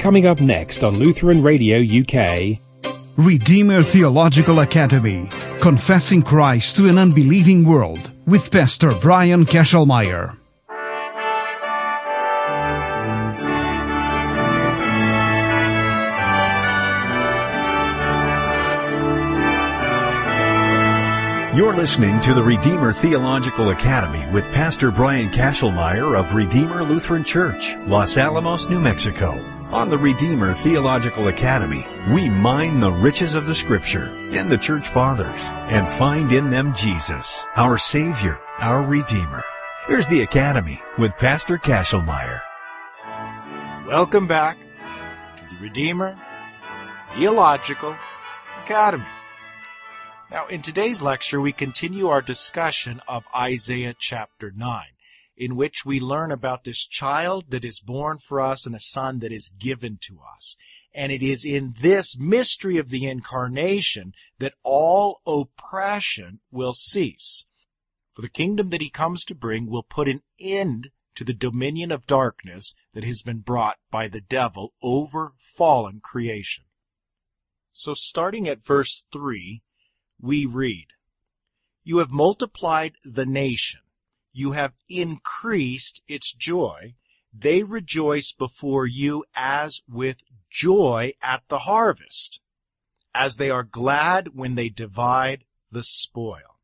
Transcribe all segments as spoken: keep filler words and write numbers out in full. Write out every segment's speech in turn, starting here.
Coming up next on Lutheran Radio U K. Redeemer Theological Academy, Confessing Christ to an Unbelieving World, with Pastor Brian Kesselmeyer. You're listening to the Redeemer Theological Academy with Pastor Brian Kesselmeyer of Redeemer Lutheran Church, Los Alamos, New Mexico. On the Redeemer Theological Academy, we mine the riches of the Scripture and the Church Fathers and find in them Jesus, our Savior, our Redeemer. Here's the Academy with Pastor Kesselmeyer. Welcome back to the Redeemer Theological Academy. Now, in today's lecture, we continue our discussion of Isaiah chapter nine, in which we learn about this child that is born for us and a son that is given to us. And it is in this mystery of the incarnation that all oppression will cease. For the kingdom that he comes to bring will put an end to the dominion of darkness that has been brought by the devil over fallen creation. So starting at verse three, we read, "You have multiplied the nation. You have increased its joy. They rejoice before you as with joy at the harvest, as they are glad when they divide the spoil."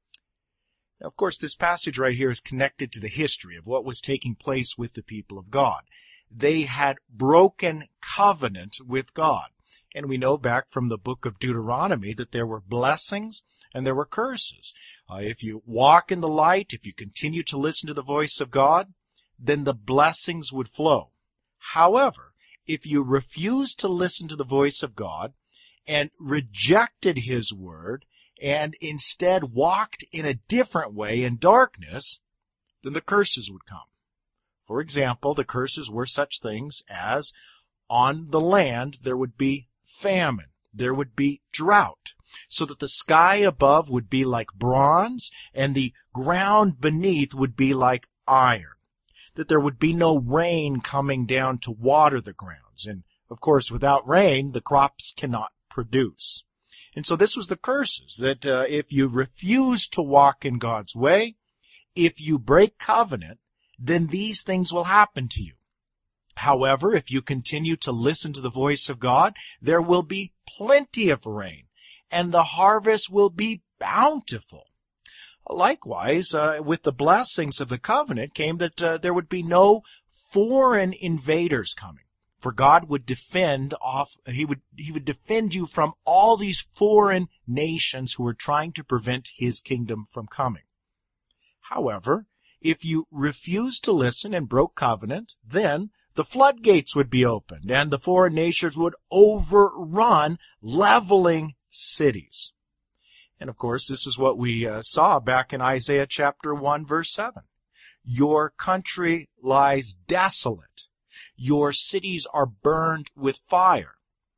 Now, of course, this passage right here is connected to the history of what was taking place with the people of God. They had broken covenant with God. And we know back from the book of Deuteronomy that there were blessings and there were curses. Uh, if you walk in the light, if you continue to listen to the voice of God, then the blessings would flow. However, if you refuse to listen to the voice of God and rejected His word and instead walked in a different way in darkness, then the curses would come. For example, the curses were such things as on the land there would be famine, there would be drought, so that the sky above would be like bronze and the ground beneath would be like iron, that there would be no rain coming down to water the grounds, and of course without rain the crops cannot produce. And so this was the curses, that uh, if you refuse to walk in God's way, if you break covenant, then these things will happen to you. However, if you continue to listen to the voice of God, there will be plenty of rain, and the harvest will be bountiful. Likewise, uh, with the blessings of the covenant came that uh, there would be no foreign invaders coming, for God would defend off. He would he would defend you from all these foreign nations who are trying to prevent His kingdom from coming. However, if you refuse to listen and broke covenant, then the floodgates would be opened, and the foreign nations would overrun leveling cities. And of course, this is what we uh, saw back in Isaiah chapter one, verse seven. Your country lies desolate. Your cities are burned with fire.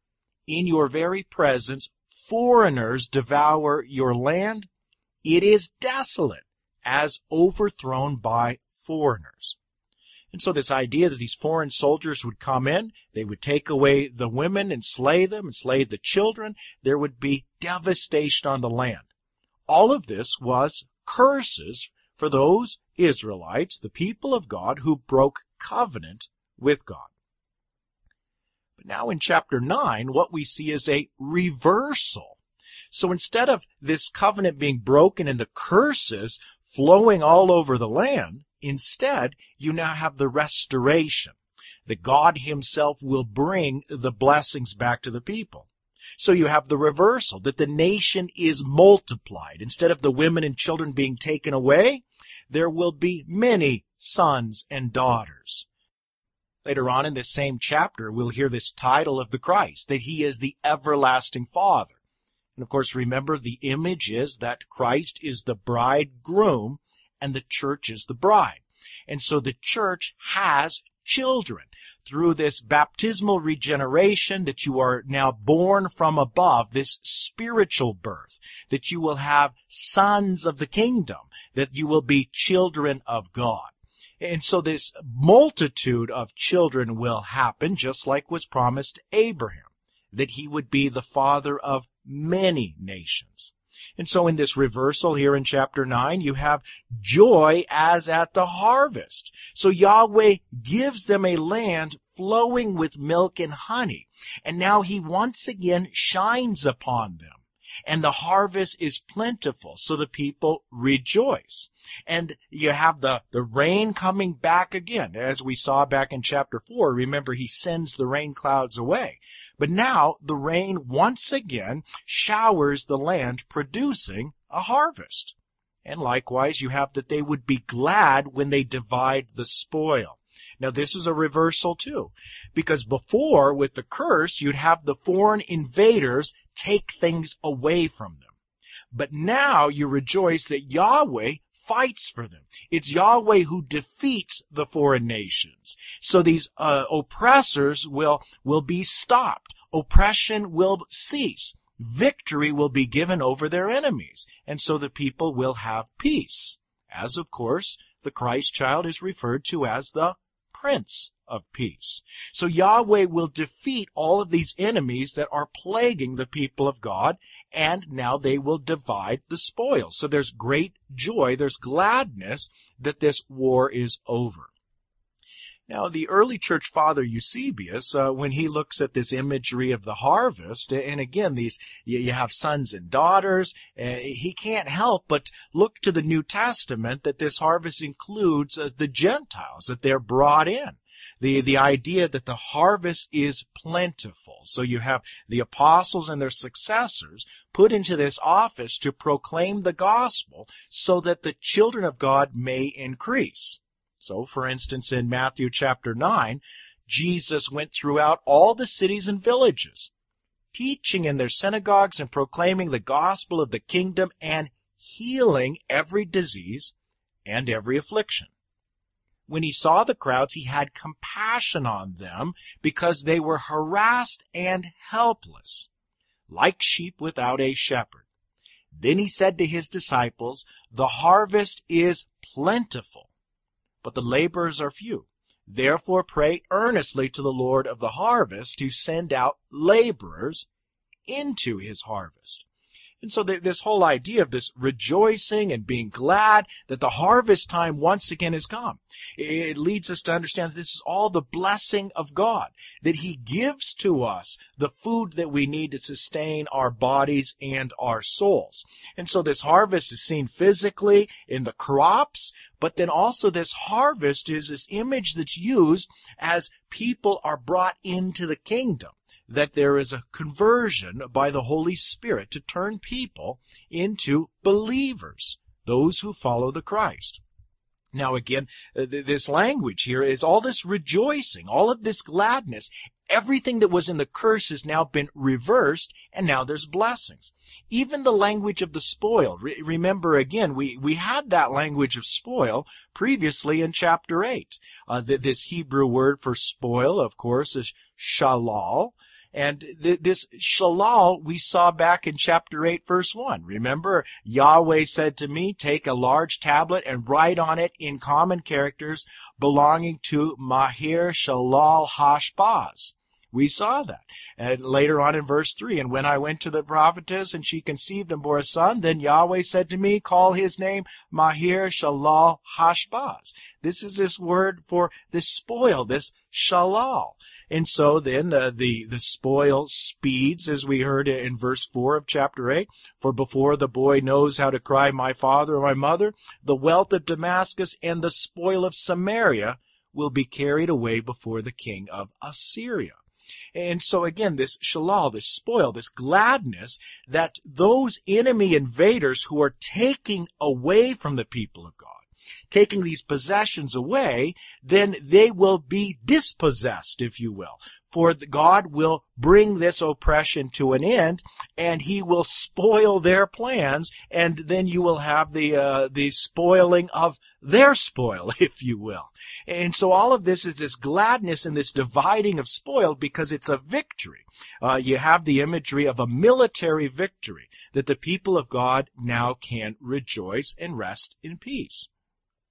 In your very presence, foreigners devour your land. It is desolate, as overthrown by foreigners. And so this idea that these foreign soldiers would come in, they would take away the women and slay them and slay the children, there would be devastation on the land. All of this was curses for those Israelites, the people of God, who broke covenant with God. But now in chapter nine, what we see is a reversal. So instead of this covenant being broken and the curses flowing all over the land, instead, you now have the restoration, that God Himself will bring the blessings back to the people. So you have the reversal, that the nation is multiplied. Instead of the women and children being taken away, there will be many sons and daughters. Later on in this same chapter, we'll hear this title of the Christ, that He is the everlasting Father. And of course, remember, the image is that Christ is the bridegroom and the church is the bride. And so the church has children through this baptismal regeneration, that you are now born from above, this spiritual birth, that you will have sons of the kingdom, that you will be children of God. And so this multitude of children will happen, just like was promised to Abraham, that he would be the father of many nations. And so in this reversal here in chapter nine, you have joy as at the harvest. So Yahweh gives them a land flowing with milk and honey. And now he once again shines upon them. And the harvest is plentiful, so the people rejoice. And you have the, the rain coming back again, as we saw back in chapter four. Remember, he sends the rain clouds away. But now the rain once again showers the land, producing a harvest. And likewise, you have that they would be glad when they divide the spoil. Now, this is a reversal too, because before, with the curse, you'd have the foreign invaders take things away from them. But now you rejoice that Yahweh fights for them. It's Yahweh who defeats the foreign nations. So these uh, oppressors will, will be stopped. Oppression will cease. Victory will be given over their enemies. And so the people will have peace. As, of course, the Christ child is referred to as the Prince of Peace. So Yahweh will defeat all of these enemies that are plaguing the people of God, and now they will divide the spoils. So there's great joy, there's gladness that this war is over. Now, the early church father Eusebius, uh, when he looks at this imagery of the harvest, and again, these you, you have sons and daughters, uh, he can't help but look to the New Testament that this harvest includes uh, the Gentiles, that they're brought in. The, the idea that the harvest is plentiful. So you have the apostles and their successors put into this office to proclaim the gospel so that the children of God may increase. So, for instance, in Matthew chapter nine, Jesus went throughout all the cities and villages, teaching in their synagogues and proclaiming the gospel of the kingdom and healing every disease and every affliction. When he saw the crowds, he had compassion on them because they were harassed and helpless, like sheep without a shepherd. Then he said to his disciples, "The harvest is plentiful, but the laborers are few. Therefore pray earnestly to the Lord of the harvest to send out laborers into his harvest." And so this whole idea of this rejoicing and being glad that the harvest time once again has come, it leads us to understand that this is all the blessing of God, that he gives to us the food that we need to sustain our bodies and our souls. And so this harvest is seen physically in the crops, but then also this harvest is this image that's used as people are brought into the kingdom, that there is a conversion by the Holy Spirit to turn people into believers, those who follow the Christ. Now again, th- this language here is all this rejoicing, all of this gladness. Everything that was in the curse has now been reversed, and now there's blessings. Even the language of the spoil. Re- remember again, we, we had that language of spoil previously in chapter eight. Uh, th- this Hebrew word for spoil, of course, is shalal. And th- this shalal we saw back in chapter eight, verse one. Remember, Yahweh said to me, "Take a large tablet and write on it in common characters belonging to Mahir Shalal Hashbaz." We saw that. And later on in verse three, "And when I went to the prophetess and she conceived and bore a son, then Yahweh said to me, call his name Mahir Shalal Hashbaz." This is this word for this spoil, this shalal. And so then uh, the, the spoil speeds, as we heard in verse four of chapter eight. "For before the boy knows how to cry, my father or my mother, the wealth of Damascus and the spoil of Samaria will be carried away before the king of Assyria." And so again, this shalal, this spoil, this gladness that those enemy invaders who are taking away from the people of God, taking these possessions away, then they will be dispossessed, if you will. For God will bring this oppression to an end, and he will spoil their plans, and then you will have the uh, the spoiling of their spoil, if you will. And so all of this is this gladness and this dividing of spoil because it's a victory. Uh, you have the imagery of a military victory, that the people of God now can rejoice and rest in peace.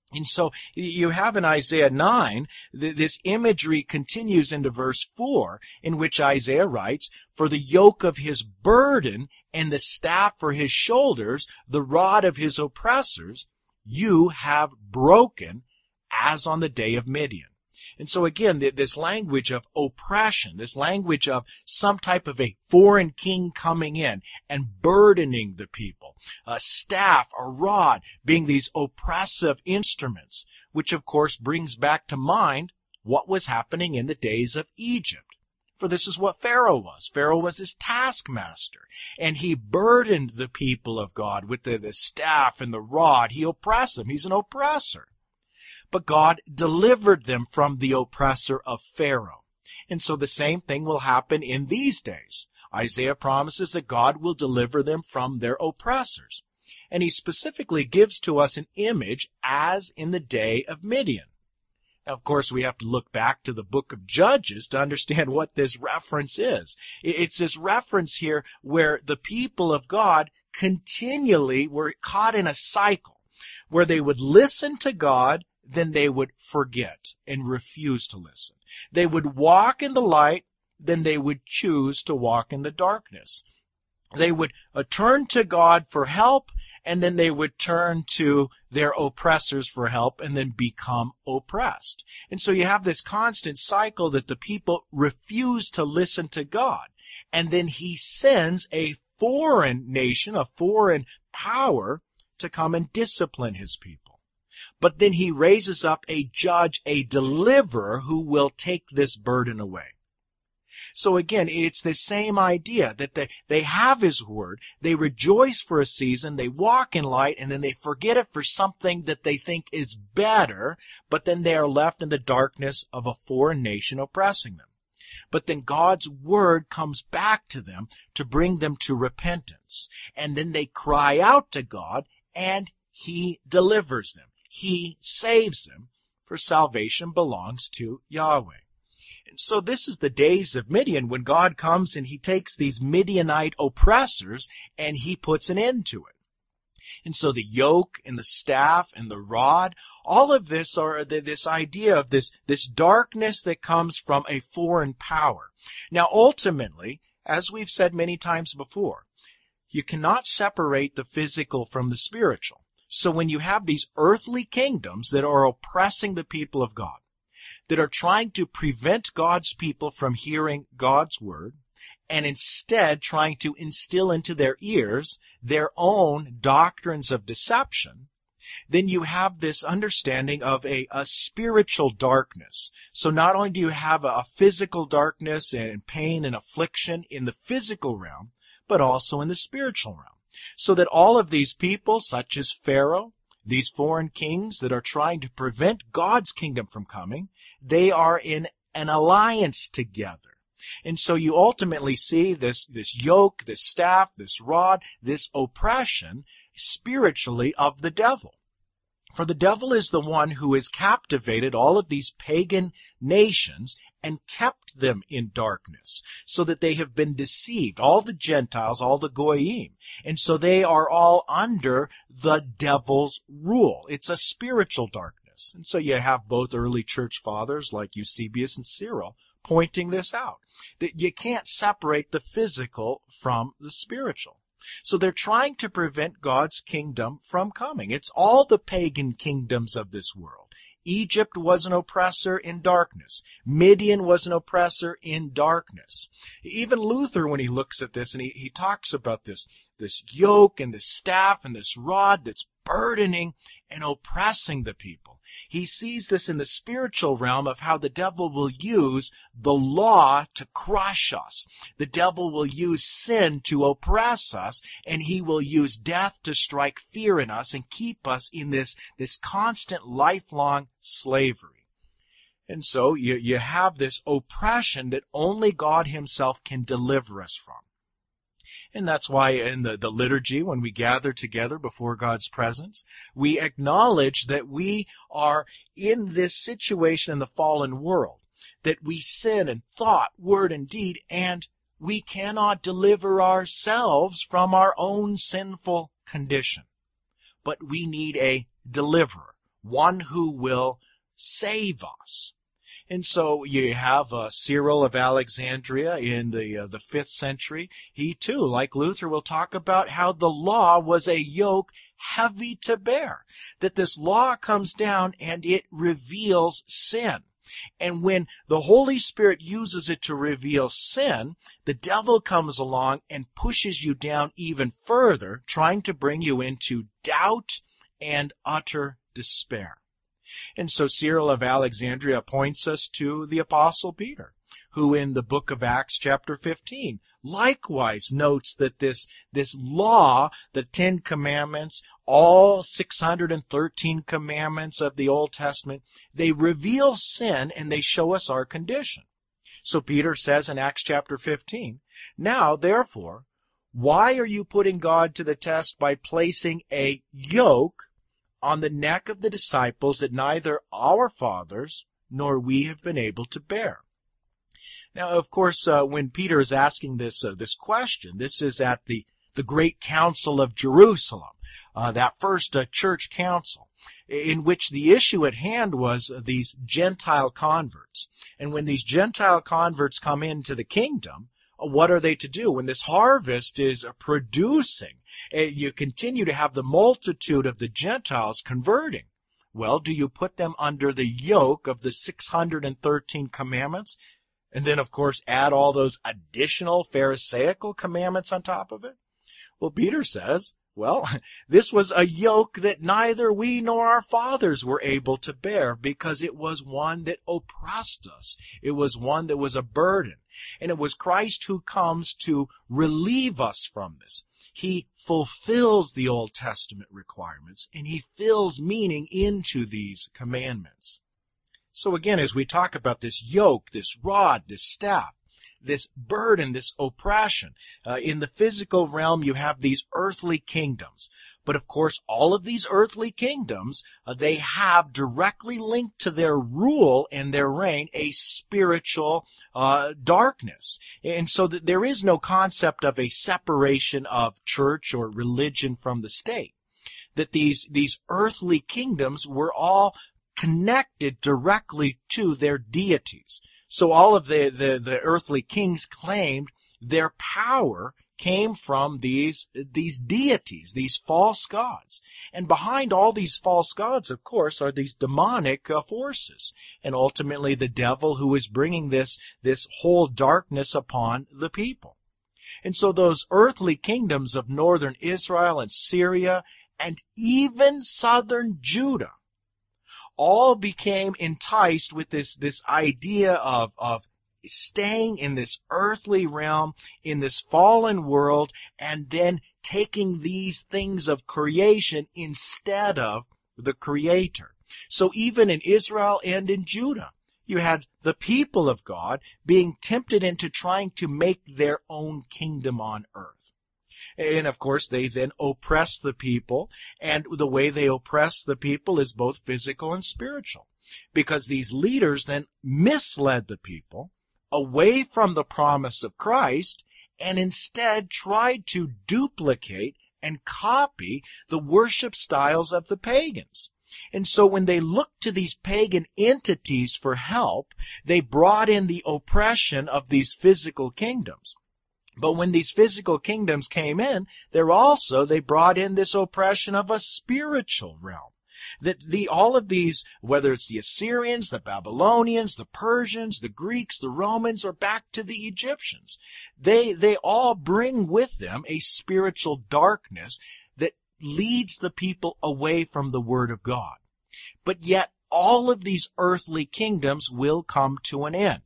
And so you have in Isaiah nine, th- this imagery continues into verse four, in which Isaiah writes, "For the yoke of his burden and the staff for his shoulders, the rod of his oppressors, you have broken as on the day of Midian." And so again, this language of oppression, this language of some type of a foreign king coming in and burdening the people, a staff, a rod being these oppressive instruments, which of course brings back to mind what was happening in the days of Egypt. For this is what Pharaoh was. Pharaoh was his taskmaster, and he burdened the people of God with the, the staff and the rod. He oppressed them. He's an oppressor. But God delivered them from the oppressor of Pharaoh. And so the same thing will happen in these days. Isaiah promises that God will deliver them from their oppressors. And he specifically gives to us an image as in the day of Midian. Now, of course, we have to look back to the book of Judges to understand what this reference is. It's this reference here where the people of God continually were caught in a cycle where they would listen to God, then they would forget and refuse to listen. They would walk in the light, then they would choose to walk in the darkness. They would uh, turn to God for help, and then they would turn to their oppressors for help and then become oppressed. And so you have this constant cycle that the people refuse to listen to God. And then he sends a foreign nation, a foreign power, to come and discipline his people. But then he raises up a judge, a deliverer, who will take this burden away. So again, it's the same idea that they, they have his word, they rejoice for a season, they walk in light, and then they forget it for something that they think is better, but then they are left in the darkness of a foreign nation oppressing them. But then God's word comes back to them to bring them to repentance. And then they cry out to God, and he delivers them. He saves them, for salvation belongs to Yahweh. And so this is the days of Midian, when God comes and he takes these Midianite oppressors and he puts an end to it. And so the yoke and the staff and the rod, all of this are this idea of this, this darkness that comes from a foreign power. Now ultimately, as we've said many times before, you cannot separate the physical from the spiritual. So when you have these earthly kingdoms that are oppressing the people of God, that are trying to prevent God's people from hearing God's word, and instead trying to instill into their ears their own doctrines of deception, then you have this understanding of a, a spiritual darkness. So not only do you have a, a physical darkness and pain and affliction in the physical realm, but also in the spiritual realm. So that all of these people, such as Pharaoh, these foreign kings that are trying to prevent God's kingdom from coming, they are in an alliance together. And so you ultimately see this, this yoke, this staff, this rod, this oppression spiritually of the devil. For the devil is the one who has captivated all of these pagan nations and kept them in darkness, so that they have been deceived, all the Gentiles, all the Goyim. And so they are all under the devil's rule. It's a spiritual darkness. And so you have both early church fathers like Eusebius and Cyril pointing this out, that you can't separate the physical from the spiritual. So they're trying to prevent God's kingdom from coming. It's all the pagan kingdoms of this world. Egypt was an oppressor in darkness. Midian was an oppressor in darkness. Even Luther, when he looks at this and he, he talks about this, this yoke and this staff and this rod that's burdening and oppressing the people, he sees this in the spiritual realm of how the devil will use the law to crush us. The devil will use sin to oppress us, and he will use death to strike fear in us and keep us in this, this constant lifelong slavery. And so you, you have this oppression that only God himself can deliver us from. And that's why in the, the liturgy, when we gather together before God's presence, we acknowledge that we are in this situation in the fallen world, that we sin in thought, word, and deed, and we cannot deliver ourselves from our own sinful condition. But we need a deliverer, one who will save us. And so you have uh, Cyril of Alexandria in the uh, the fifth century. He too, like Luther, will talk about how the law was a yoke heavy to bear. That this law comes down and it reveals sin. And when the Holy Spirit uses it to reveal sin, the devil comes along and pushes you down even further, trying to bring you into doubt and utter despair. And so Cyril of Alexandria points us to the Apostle Peter, who in the book of Acts chapter fifteen likewise notes that this, this law, the Ten Commandments, all six hundred thirteen commandments of the Old Testament, they reveal sin and they show us our condition. So Peter says in Acts chapter fifteen, "Now, therefore, why are you putting God to the test by placing a yoke on the neck of the disciples that neither our fathers nor we have been able to bear?" Now, of course, uh, when Peter is asking this uh, this question, this is at the, the Great Council of Jerusalem, uh, that first uh, church council, in which the issue at hand was uh, these Gentile converts. And when these Gentile converts come into the kingdom, what are they to do? When this harvest is producing, you continue to have the multitude of the Gentiles converting. Well, do you put them under the yoke of the six hundred thirteen commandments? And then, of course, add all those additional Pharisaical commandments on top of it? Well, Peter says, well, this was a yoke that neither we nor our fathers were able to bear, because it was one that oppressed us. It was one that was a burden. And it was Christ who comes to relieve us from this. He fulfills the Old Testament requirements, and he fills meaning into these commandments. So again, as we talk about this yoke, this rod, this staff, this burden, this oppression, uh, in the physical realm you have these earthly kingdoms. But of course, all of these earthly kingdoms, uh, they have directly linked to their rule and their reign a spiritual uh, darkness. And so that there is no concept of a separation of church or religion from the state. That these, these earthly kingdoms were all connected directly to their deities. So all of the, the, the earthly kings claimed their power came from these, these deities, these false gods. And behind all these false gods, of course, are these demonic uh, forces. And ultimately the devil who is bringing this, this whole darkness upon the people. And so those earthly kingdoms of northern Israel and Syria and even southern Judah all became enticed with this, this idea of, of staying in this earthly realm, in this fallen world, and then taking these things of creation instead of the Creator. So even in Israel and in Judah, you had the people of God being tempted into trying to make their own kingdom on earth. And of course, they then oppress the people, and the way they oppress the people is both physical and spiritual, because these leaders then misled the people away from the promise of Christ and instead tried to duplicate and copy the worship styles of the pagans. And so when they looked to these pagan entities for help, they brought in the oppression of these physical kingdoms. But when these physical kingdoms came in, they're also, they brought in this oppression of a spiritual realm. That the, all of these, whether it's the Assyrians, the Babylonians, the Persians, the Greeks, the Romans, or back to the Egyptians, they, they all bring with them a spiritual darkness that leads the people away from the Word of God. But yet, all of these earthly kingdoms will come to an end.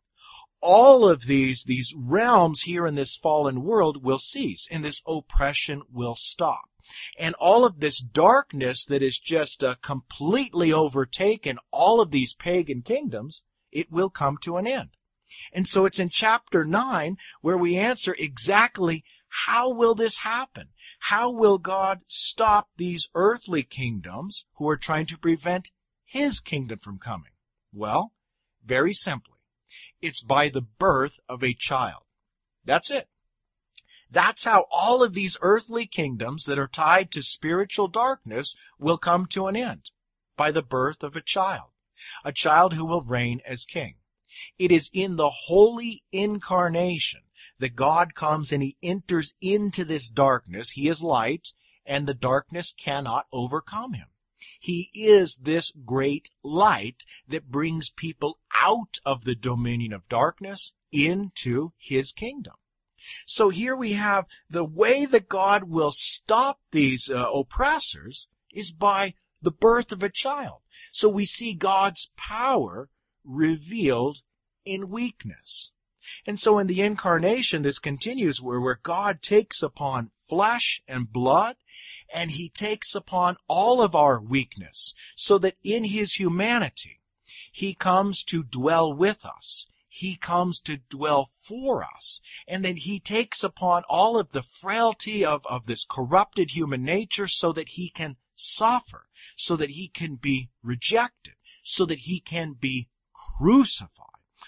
All of these, these realms here in this fallen world will cease, and this oppression will stop. And all of this darkness that is just uh, completely overtaken all of these pagan kingdoms, it will come to an end. And so it's in chapter nine where we answer exactly how will this happen? How will God stop these earthly kingdoms who are trying to prevent His kingdom from coming? Well, very simply. It's by the birth of a child. That's it. That's how all of these earthly kingdoms that are tied to spiritual darkness will come to an end. by the birth of a child, a child who will reign as king. It is in the holy incarnation that God comes and he enters into this darkness. He is light, and the darkness cannot overcome him. He is this great light that brings people out of the dominion of darkness into his kingdom. So here we have the way that God will stop these uh, oppressors is by the birth of a child. So we see God's power revealed in weakness. And so in the incarnation, this continues where, where God takes upon flesh and blood, and he takes upon all of our weakness, so that in his humanity, he comes to dwell with us. He comes to dwell for us. And then he takes upon all of the frailty of, of this corrupted human nature so that he can suffer, so that he can be rejected, so that he can be crucified.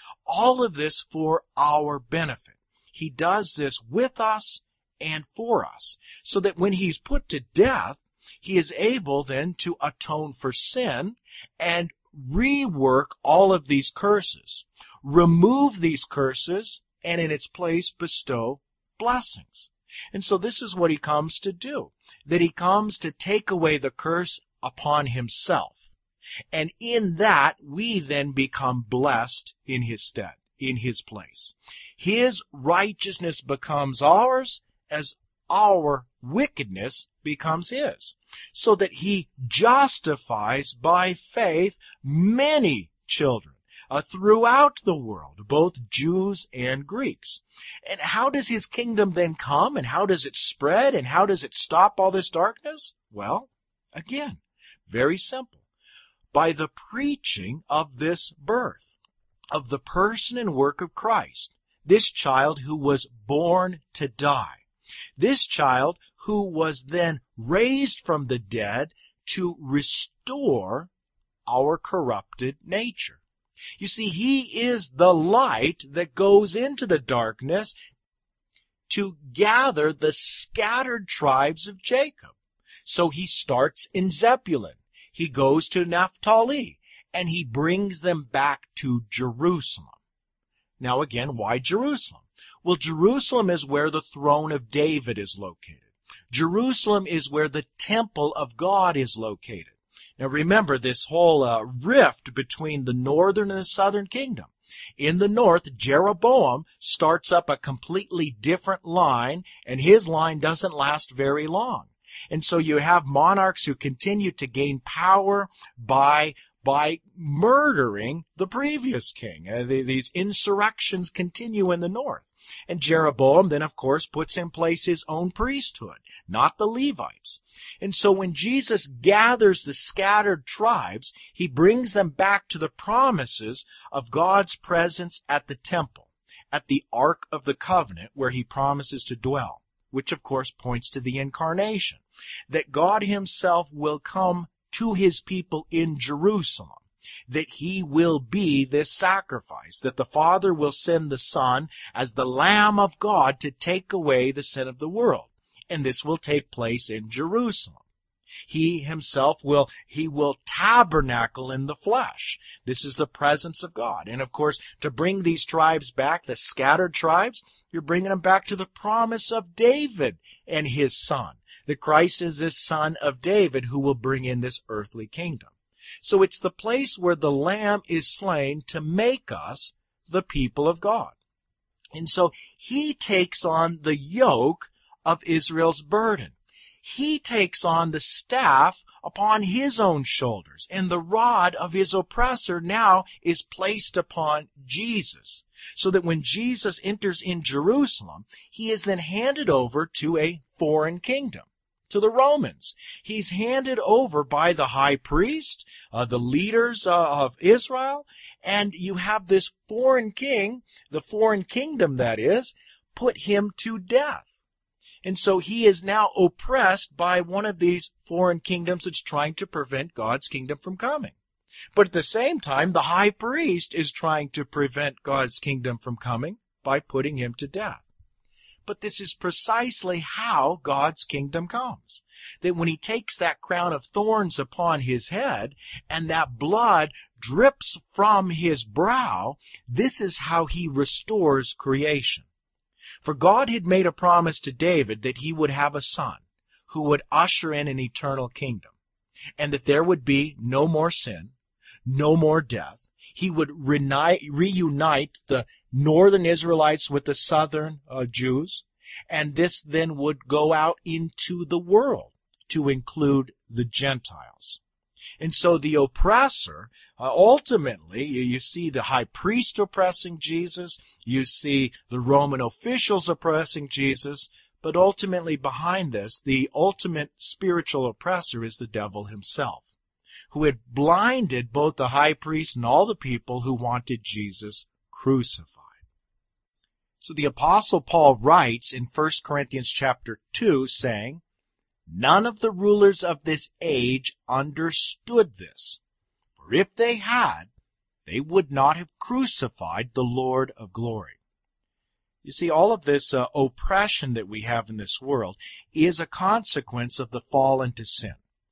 All of this for our benefit. He does this with us and for us, so that when he's put to death, he is able then to atone for sin and rework all of these curses, remove these curses, and in its place bestow blessings. And so this is what he comes to do, that he comes to take away the curse upon himself. And in that, we then become blessed in his stead, in his place. His righteousness becomes ours as our wickedness becomes his, so that he justifies by faith many children uh, throughout the world, both Jews and Greeks. And how does his kingdom then come, and how does it spread, and how does it stop all this darkness? Well, again, very simple. By the preaching of this birth, of the person and work of Christ, this child who was born to die, this child who was then raised from the dead to restore our corrupted nature. You see, he is the light that goes into the darkness to gather the scattered tribes of Jacob. So he starts in Zebulun. He goes to Naphtali, and he brings them back to Jerusalem. Now again, why Jerusalem? Well, Jerusalem is where the throne of David is located. Jerusalem is where the temple of God is located. Now remember this whole uh, rift between the northern and the southern kingdom. In the north, Jeroboam starts up a completely different line, and his line doesn't last very long. And so you have monarchs who continue to gain power by by murdering the previous king. Uh, the, these insurrections continue in the north. And Jeroboam then, of course, puts in place his own priesthood, not the Levites. And so when Jesus gathers the scattered tribes, he brings them back to the promises of God's presence at the temple, at the Ark of the Covenant, where he promises to dwell, which of course points to the incarnation, that God himself will come to his people in Jerusalem, that he will be this sacrifice, that the Father will send the Son as the Lamb of God to take away the sin of the world. And this will take place in Jerusalem. He himself will, he will tabernacle in the flesh. This is the presence of God. And of course, to bring these tribes back, the scattered tribes, you're bringing them back to the promise of David and his son. That Christ is this son of David who will bring in this earthly kingdom. So it's the place where the Lamb is slain to make us the people of God. And so he takes on the yoke of Israel's burden. He takes on the staff upon his own shoulders, and the rod of his oppressor now is placed upon Jesus, so that when Jesus enters in Jerusalem, he is then handed over to a foreign kingdom, to the Romans. He's handed over by the high priest, uh, the leaders uh, of Israel, and you have this foreign king, the foreign kingdom that is, put him to death. And so he is now oppressed by one of these foreign kingdoms that's trying to prevent God's kingdom from coming. But at the same time, the high priest is trying to prevent God's kingdom from coming by putting him to death. But this is precisely how God's kingdom comes. That when he takes that crown of thorns upon his head and that blood drips from his brow, this is how he restores creation. For God had made a promise to David that he would have a son who would usher in an eternal kingdom, and that there would be no more sin, no more death. He would reunite, reunite the northern Israelites with the southern uh, Jews, and this then would go out into the world to include the Gentiles. And so the oppressor, uh, ultimately, you, you see the high priest oppressing Jesus, you see the Roman officials oppressing Jesus, but ultimately behind this, the ultimate spiritual oppressor is the devil himself, who had blinded both the high priest and all the people who wanted Jesus crucified. So the Apostle Paul writes in First Corinthians chapter two, saying, "None of the rulers of this age understood this, for if they had, they would not have crucified the Lord of glory." You see, all of this uh, oppression that we have in this world is a consequence of the fall into sin,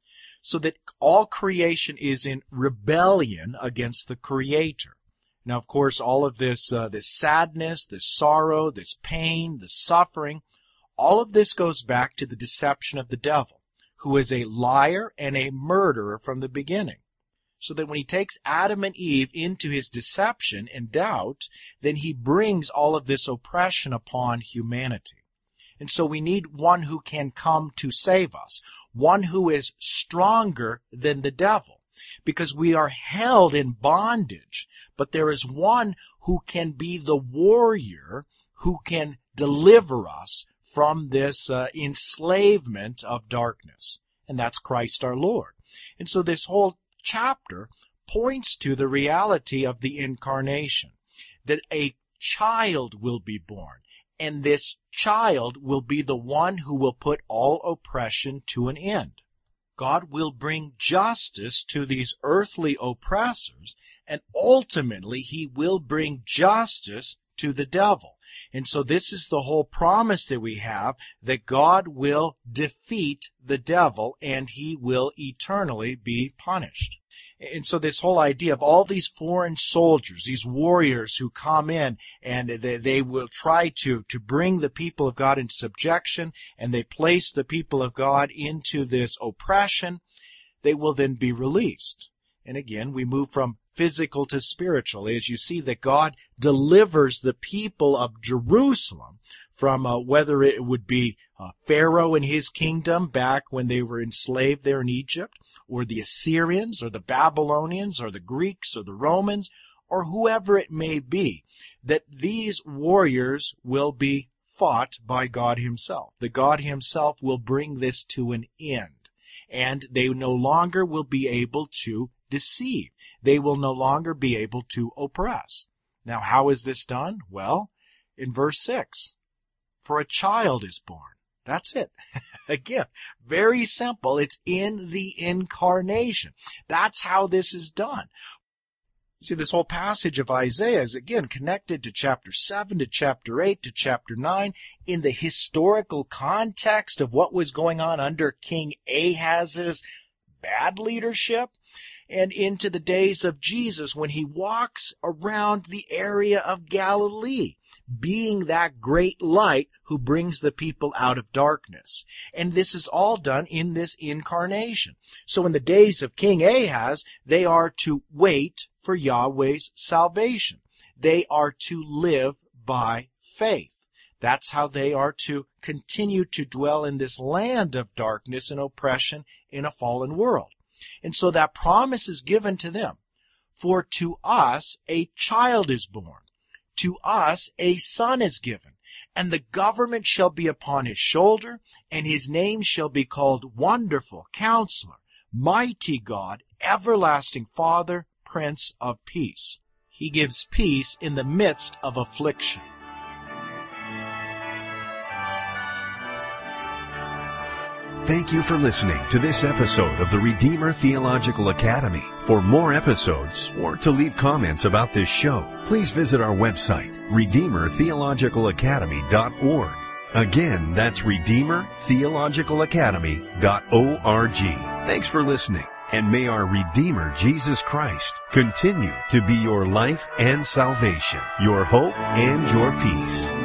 so that all creation is in rebellion against the Creator. Now, of course, all of this, uh, this sadness, this sorrow, this pain, this suffering, all of this goes back to the deception of the devil, who is a liar and a murderer from the beginning. So that when he takes Adam and Eve into his deception and doubt, then he brings all of this oppression upon humanity. And so we need one who can come to save us, one who is stronger than the devil, because we are held in bondage. But there is one who can be the warrior who can deliver us from this uh, enslavement of darkness. And that's Christ our Lord. And so this whole chapter points to the reality of the incarnation, that a child will be born, and this child will be the one who will put all oppression to an end. God will bring justice to these earthly oppressors, and ultimately he will bring justice to the devil. And so this is the whole promise that we have, that God will defeat the devil and he will eternally be punished. And so this whole idea of all these foreign soldiers, these warriors who come in and they, they will try to, to bring the people of God into subjection, and they place the people of God into this oppression, they will then be released. And again, we move from physical to spiritual, as you see that God delivers the people of Jerusalem from uh, whether it would be uh, Pharaoh and his kingdom back when they were enslaved there in Egypt, or the Assyrians, or the Babylonians, or the Greeks, or the Romans, or whoever it may be, that these warriors will be fought by God himself. That God himself will bring this to an end, and they no longer will be able to deceive. They will no longer be able to oppress. Now, how is this done? Well, in verse six, "For a child is born." That's it. Again, very simple. It's in the incarnation. That's how this is done. See, this whole passage of Isaiah is again connected to chapter seven, to chapter eight, to chapter nine, in the historical context of what was going on under King Ahaz's bad leadership, and into the days of Jesus when he walks around the area of Galilee, being that great light who brings the people out of darkness. And this is all done in this incarnation. So in the days of King Ahaz, they are to wait for Yahweh's salvation. They are to live by faith. That's how they are to continue to dwell in this land of darkness and oppression in a fallen world. And so that promise is given to them. For to us a child is born. To us a son is given, and the government shall be upon his shoulder, and his name shall be called Wonderful, Counselor, Mighty God, Everlasting Father, Prince of Peace. He gives peace in the midst of affliction. Thank you for listening to this episode of the Redeemer Theological Academy. For more episodes or to leave comments about this show, please visit our website, redeemer theological academy dot org. Again, that's Redeemer Theological Academy dot org. Thanks for listening, and may our Redeemer Jesus Christ continue to be your life and salvation, your hope and your peace.